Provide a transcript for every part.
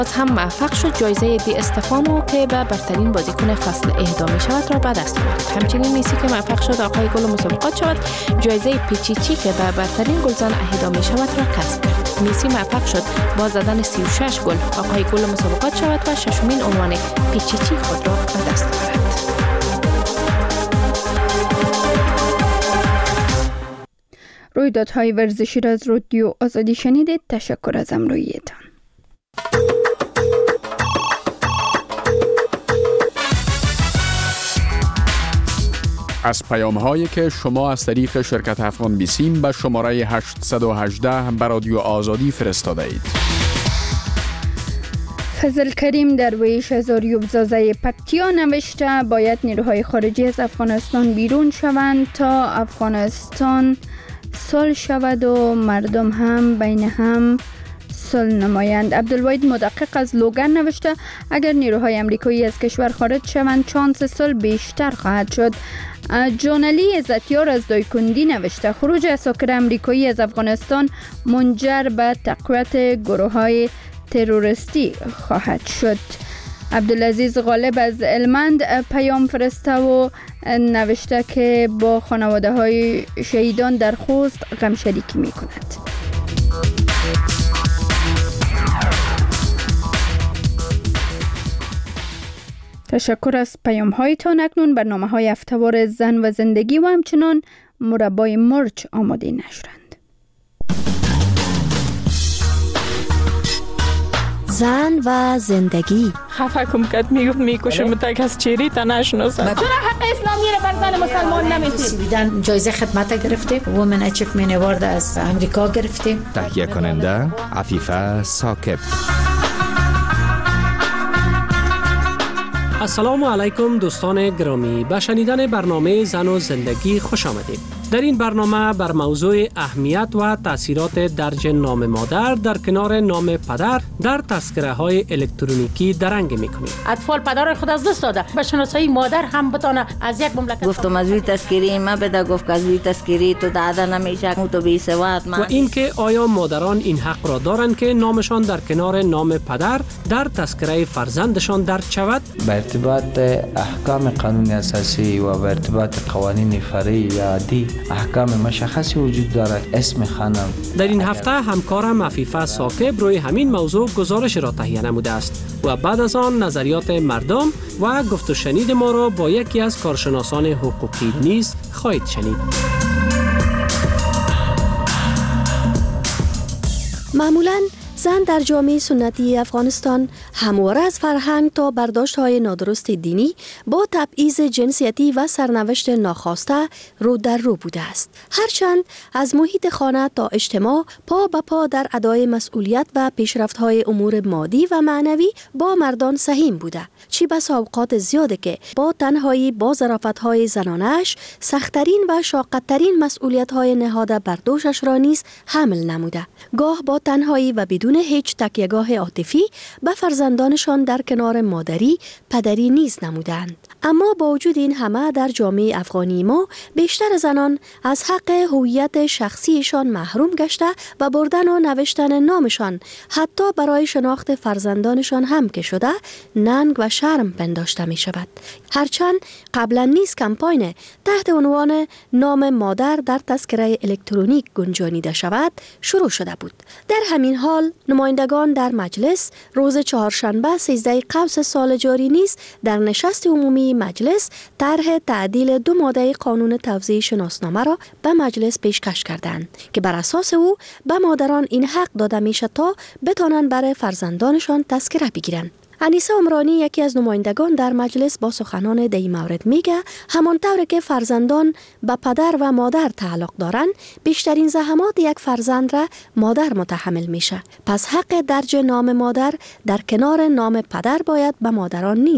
باز هم موفق شد جایزه دی استفانو که به برترین بازیکن فصل اهدا می شود را به دست آورد. همچنین میسی که موفق شد آقای گل مسابقات شود، جایزه پیچیچی که به برترین گلزن اهدا می شود را کسب کرد. میسی موفق شد با زدن 36 گل آقای گل مسابقات شود و ششمین عنوان پیچیچی خود را به دست آورد. رویدادهای ورزشی را از رادیو آزادی شنیدید. تشکر از همراهیتان. از پیام‌هایی که شما از طریق شرکت افغان بیسیم به شماره 818 به رادیو آزادی فرستاده اید. فضل کریم درویش از آریوبزازه پکتیا نوشته باید نیروهای خارجی از افغانستان بیرون شوند تا افغانستان صلح شود و مردم هم بین هم صلح نمایند. عبدالواحد مدقق از لوگان نوشته اگر نیروهای امریکایی از کشور خارج شوند چانس صلح بیشتر خواهد شد. جانلی عزتیار از دایکندی نوشته خروج اساکر امریکایی از افغانستان منجر به تقویت گروه‌های تروریستی خواهد شد. عبدالعزیز غالب از المند پیام فرسته و نوشته که با خانواده های شهیدان در خوست غم شریکی می کند. تشکر از پیام هایتان. اکنون برنامه های هفته‌وار زن و زندگی و همچنان مربای مرچ آماده نشدند. زن و زندگی. خفه کم کد میکشم تا کس چیری تا نشناسم. چرا حق اسلامی رو بر زن مسلمان نمیدید؟ جایزه خدمت گرفتیم، وومن اچیومنت اوارد از امریکا گرفتیم. تهیه کننده عفیفه ثاقب. السلام علیکم دوستان گرامی، به شنیدن برنامه زن و زندگی خوش آمدید. در این برنامه بر موضوع اهمیت و تأثیرات درج نام مادر در کنار نام پدر در تذکره های الکترونیکی درنگ میکنیم. اطفال پدر خود از دست داده، به شناسایی مادر هم بتونه از یک مملکت. گفتم از وی تذکری ما بده، گفت از وی تذکری تو داده نمیشه، تو بی سواد. و اینکه آیا مادران این حق را دارند که نامشان در کنار نام پدر در تذکره فرزندشان درج شود؟ به ارتباط احکام قانون اساسی و به ارتباط قوانین فرعی یا عادی احکام مشخصی وجود دارد. اسم خانم در این هفته همکارم عفیفه ثاقب روی همین موضوع گزارش را تهیه نموده است و بعد از آن نظریات مردم و گفت و شنید ما را با یکی از کارشناسان حقوقی نیز خواهید شنید. معمولاً زن در جامعه سنتی افغانستان همواره از فرهنگ تا برداشت‌های نادرست دینی با تبعیض جنسیتی و سرنوشت ناخواسته رو در رو بوده است. هرچند از محیط خانه تا اجتماع پا به پا در ادای مسئولیت و پیشرفت‌های امور مادی و معنوی با مردان سهیم بوده. چی بسا اوقات زیاده که با تنهایی با ظرافت‌های زنانش سخت‌ترین و شاق‌ترین مسئولیت‌های نهاده بر دوشش را نیز حمل نموده. گاه با تنهایی و بدون هیچ تکیه‌گاه عاطفی به فرزندانشان در کنار مادری پدری نیز نمودند. اما با وجود این همه در جامعه افغانی ما بیشتر زنان از حق هویت شخصیشان محروم گشته و بردن و نوشتن نامشان حتی برای شناخت فرزندانشان هم که شده ننگ و شرم پنداشته می شود. هرچند قبلا نیز کمپاین تحت عنوان نام مادر در تذکره الکترونیک گنجانیده شود شروع شده بود. در همین حال نمایندگان در مجلس روز چهارشنبه 13 قوس سال جاری نیز در نشست عمومی مجلس طرح تعدیل 2 ماده قانون توزیع شناسنامه را به مجلس پیشکش کردند که بر اساس او به مادران این حق داده میشه تا بتوانند برای فرزندانشان تذکره بگیرند. انیسه عمرانی یکی از نمایندگان در مجلس با سخنان در این مورد میگه همانطور که فرزندان به پدر و مادر تعلق دارند بیشترین زحمات یک فرزند را مادر متحمل میشه. پس حق درج نام مادر در کنار نام پدر باید به مادران نیست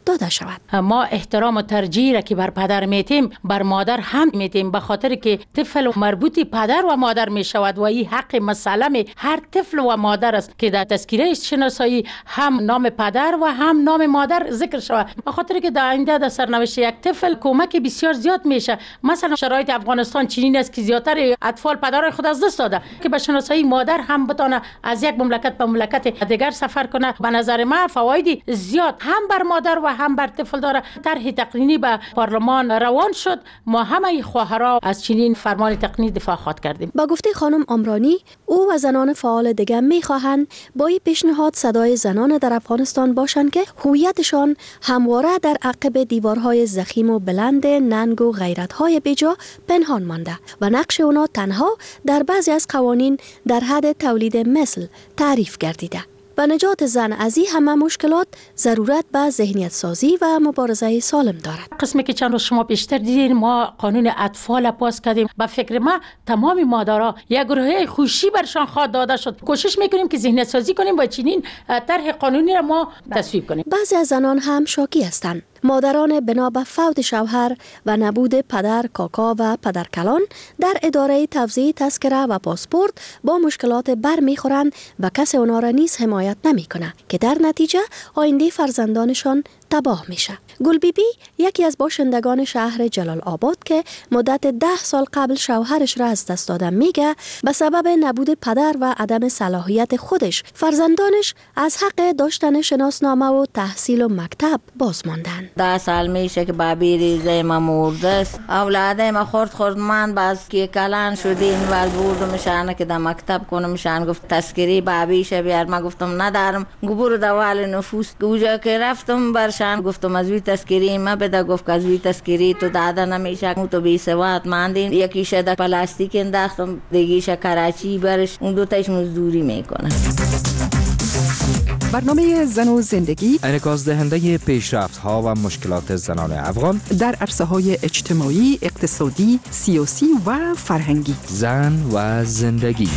داده شود. ما احترام و ترجیح را که بر پدر میتیم بر مادر هم میتیم، به خاطر که طفل مربوط پدر و مادر می شود و این حق مسلم هر طفل و مادر است که در تذکره شناسایی هم نام پدر و هم نام مادر ذکر شود، به خاطر که در آینده در سرنوشت یک طفل کمک بسیار زیاد میشه. مثلا شرایط افغانستان چنین است که زیاتر اطفال پدرای خود از دست داده که به شناسایی مادر هم بتونه از یک مملکت به مملکت دیگر سفر کنه. به نظر من فواید زیاد هم بر مادر و هم بر طفل داره. طرح تقنینی به پارلمان روان شد، ما همه خواهرها از چنین فرمان تقنینی دفاع خواهد کردیم. با گفته خانم عمرانی، او و زنان فعال دیگر می‌خواهند با این پیشنهاد صدای زنان در افغانستان باشند که هویتشان همواره در عقب دیوارهای ضخیم و بلند ننگ و غیرت‌های بیجا پنهان مانده و نقش اونا تنها در بعضی از قوانین در حد تولید مثل تعریف گردیده. و نجات زن از این همه مشکلات ضرورت به ذهنیت سازی و مبارزه سالم دارد. قسمی که چند روز شما بیشتر دیدین ما قانون اطفال پاس کردیم. به فکر ما تمام مادرها یک گروه خوشی برشان خواهد داده شد. کوشش میکنیم که ذهنیت سازی کنیم و چنین طرح قانونی را ما تصویب کنیم. بعضی از زنان هم شاکی هستند. مادران بنا به فوت شوهر و نبود پدر، کاکا و پدرکلان در اداره توزیع تذکره و پاسپورت با مشکلات بر میخورند و کسی اونا را نیز حمایت نمیکنه که در نتیجه آینده فرزندانشان تباه میشه. گل بیبی یکی از باشندگان شهر جلال آباد که مدت 10 سال قبل شوهرش را از دست داده میگه به سبب نبود پدر و عدم صلاحیت خودش فرزندانش از حق داشتن شناسنامه و تحصیل و مکتب باز ماندن. 10 سال میشه که بابی ریزه ما مرده است. اولاده ما خورد من باز که کلان شدین و بردمشان که در مکتب کنمشان گفت تذکری بابیشه بیار. ما گفتم ندارم. گبر دوال نفوس اونجا که رفتم برشان گفتم از وی تذکری ما بده. گفت که از وی تذکری تو داده نمیشه، تو بی سواد ماندین. یکیشه در پلاستیک انداختم، دیگیشه کراچی برش، اون دوتایش مزدوری میکنه. برنامه زن و زندگی انعکاس دهنده پیشرفت‌ها و مشکلات زنان افغان در عرصه‌های اجتماعی، اقتصادی، سیاسی و فرهنگی. زن و زندگی.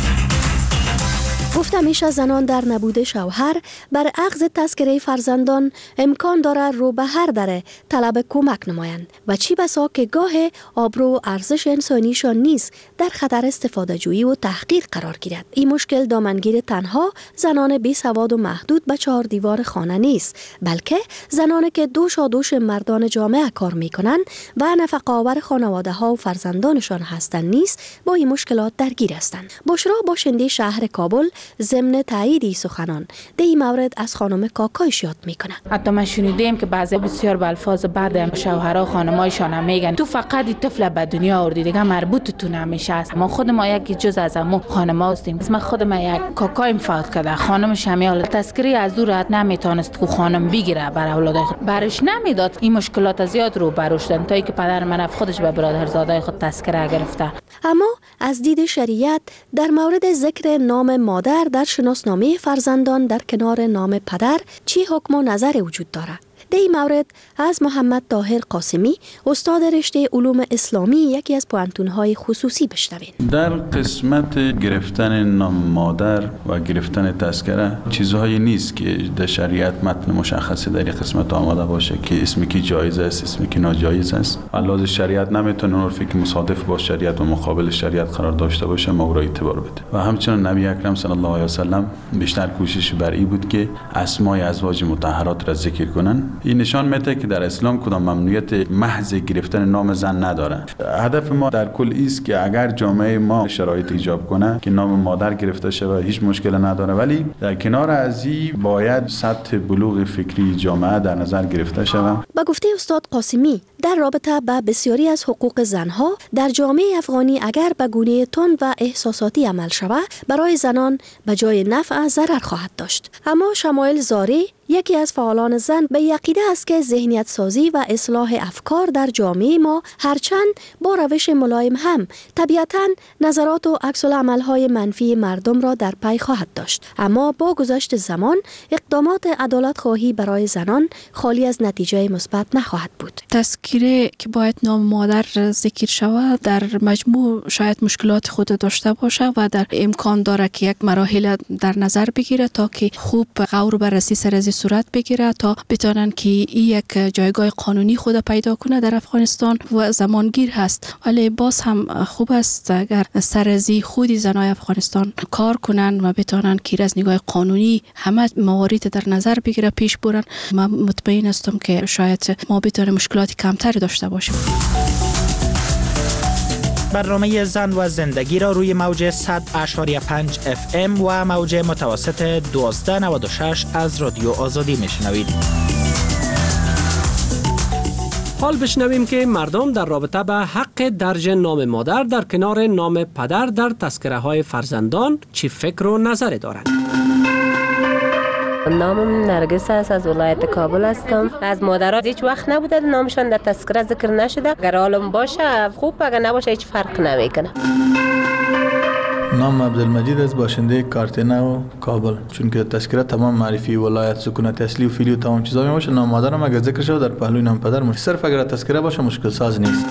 گفته میشه زنان در نبود شوهر بر اخذ تذکره فرزندان امکان داره رو به هر دره طلب کمک نمایند و چی بسا که گاه آبرو و ارزش انسانیشان نیز در خطر استفاده جویی و تحقیر قرار گیرد. این مشکل دامنگیر تنها زنان بی سواد و محدود به 4 دیوار خانه نیست، بلکه زنانی که دوش مردان جامعه کار میکنند و نفقه آور خانواده ها و فرزندانشان هستند نیز با این مشکلات درگیر هستند. بشرا باشنده شهر کابل ضمن تایید سخنان در این مورد از خانم کاکایش یاد میکنه. حتی ما شنیدیم که بعضی بسیار به الفاظ بعد شوهرها خانمایشان میگن تو فقط این طفل به دنیا آوردی، دیگه مربوط تو نمیشه است. ما خود ما یک جز از همون خانما هستیم. ما خود ما یک کاکایم فوت کرده، خانم شمیال تذکری از دور رد نمیتونست که خانم بگیره بر اولاد خود، برش نمیداد. این مشکلات زیاد رو بروشدن تا اینکه پدر من خودش به برادرزادای خود تذکره گرفته. اما از دید شریعت در مورد ذکر نام مادر در شناسنامه فرزندان در کنار نام پدر چی حکم و نظر وجود دارد؟ در این مورد از محمد طاهر قاسمی استاد رشته علوم اسلامی یکی از پوانتون‌های خصوصی بشنویم. در قسمت گرفتن نام مادر و گرفتن تذکره چیزهایی نیست که در شریعت متن مشخصی در این قسمت آماده باشه که اسمی که جایز است، اسمی که ناجایز است. علاوه شریعت نمیتونه عرفی که مصادف با شریعت و مقابل شریعت قرار داشته باشه مورد اعتبار بده. و همچنین نبی اکرم صلی الله علیه و سلم بیشتر کوشش بر این بود که اسمای ازواج مطهرات را ذکر کنن. این نشان میده که در اسلام کدام ممنوعیت محض گرفتن نام زن نداره. هدف ما در کل است که اگر جامعه ما شرایط ایجاب کنه که نام مادر گرفته شود هیچ مشکل نداره، ولی در کنار از این باید سطح بلوغ فکری جامعه در نظر گرفته شود. با گفته استاد قاسمی در رابطه با بسیاری از حقوق زنها در جامعه افغانی اگر به گونه تند و احساساتی عمل شود برای زنان به جای نفع ضرر خواهد داشت. اما شمایل زاری یکی از فعالان زن به عقیده است که ذهنیت سازی و اصلاح افکار در جامعه ما هرچند با روش ملایم هم طبیعتاً نظرات و عکس العمل‌های منفی مردم را در پی خواهد داشت، اما با گذشت زمان اقدامات عدالت خواهی برای زنان خالی از نتیجه مثبت نخواهد بود. تذکره که باید نام مادر ذکر شود در مجموع شاید مشکلات خود داشته باشه و در امکان داره که یک مراحل در نظر بگیره تا که خوب غور بررسی سر از صورت بگیره تا بتونن که یک جایگاه قانونی خود پیدا کنه در افغانستان و زمانگیر هست، ولی باز هم خوب است اگر سرزی خودی زنای افغانستان کار کنن و بتونن که از نگاه قانونی همه موارد در نظر بگیره پیش برن. من مطمئن هستم که شاید ما بتونیم مشکلات کمتر داشته باشیم. برنامه زن و زندگی را روی موج 100.5 FM و موج متوسط 1296 از رادیو آزادی میشنوید. حال بشنویم که مردم در رابطه به حق درج نام مادر در کنار نام پدر در تذکره های فرزندان چی فکر و نظر دارند. نامم نرگس است، از ولایت کابل هستم. از مادرها هیچ وقت نبوده نامشان در تذکره ذکر نشده. اگر عالم باشه خوب، اگر نباشه هیچ فرق نمیکنه. نام عبدالمجید از باشنده کارتنا و کابل، چون که تذکره تمام معرفی ولایت، سکونت اصلی و فعلی و تمام چیزا می باشه. نام مادرم اگر ذکر شود در پهلوی نام پدر میشه. صرف اگر تذکره باشه مشکل ساز نیست.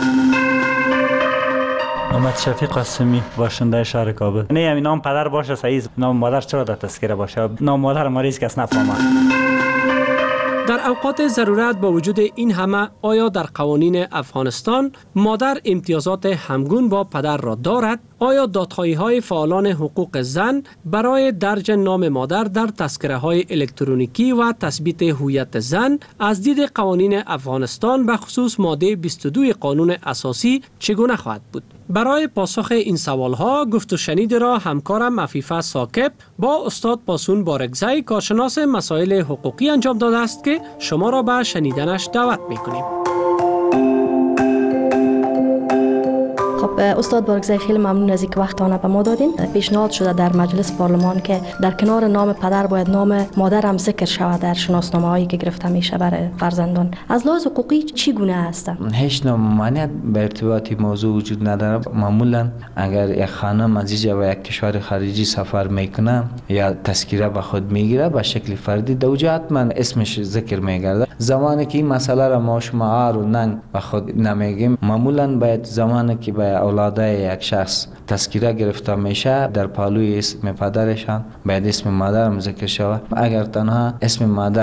محمد شفیق قاسمی، باشنده شهر کابل. نه همین نام پدر باشه صحیح، نام مادر چرا در تذکره باشه؟ نام مادر مریض کس نفهمه. در اوقات ضرورت با وجود این همه، آیا در قوانین افغانستان مادر امتیازات همگون با پدر را دارد؟ آیا دادخواهی‌های فعالان حقوق زن برای درج نام مادر در تذکره‌های الکترونیکی و تثبیت هویت زن از دید قوانین افغانستان به خصوص ماده 22 قانون اساسی چگونه خواهد بود؟ برای پاسخ این سوالها گفت و شنید را همکارم عفیفه ساکب با استاد پاسون بارگزی، کارشناس مسائل حقوقی انجام داده است که شما را به شنیدنش دعوت می‌کنیم. خب استاد بارگزی، خیلی ممنون از اینکه وقتانه به ما دادین. پیشنهاد شده در مجلس پارلمان که در کنار نام پدر باید نام مادر هم ذکر شود در شناسنامه‌هایی که گرفته میشه برای فرزندان. از لحاظ حقوقی چی گونه هست؟ هیچ نوع مانعت به ارتباط موضوع وجود نداره. معمولا اگر یک خانم از اینجا به یک کشور خارجی سفر میکنه یا تذکره به خود میگیره به شکل فردی، دوجه حتما اسمش ذکر میگرده. زمانی که این مسئله را ما شما عار و ننگ به خود نمیگیم، معمولا باید زمانی که به اولادای یک شخص تذکره گرفته میشه در پالوی اسم پدرشان باید اسم مادر هم ذکر شود. اگر تنها اسم مادر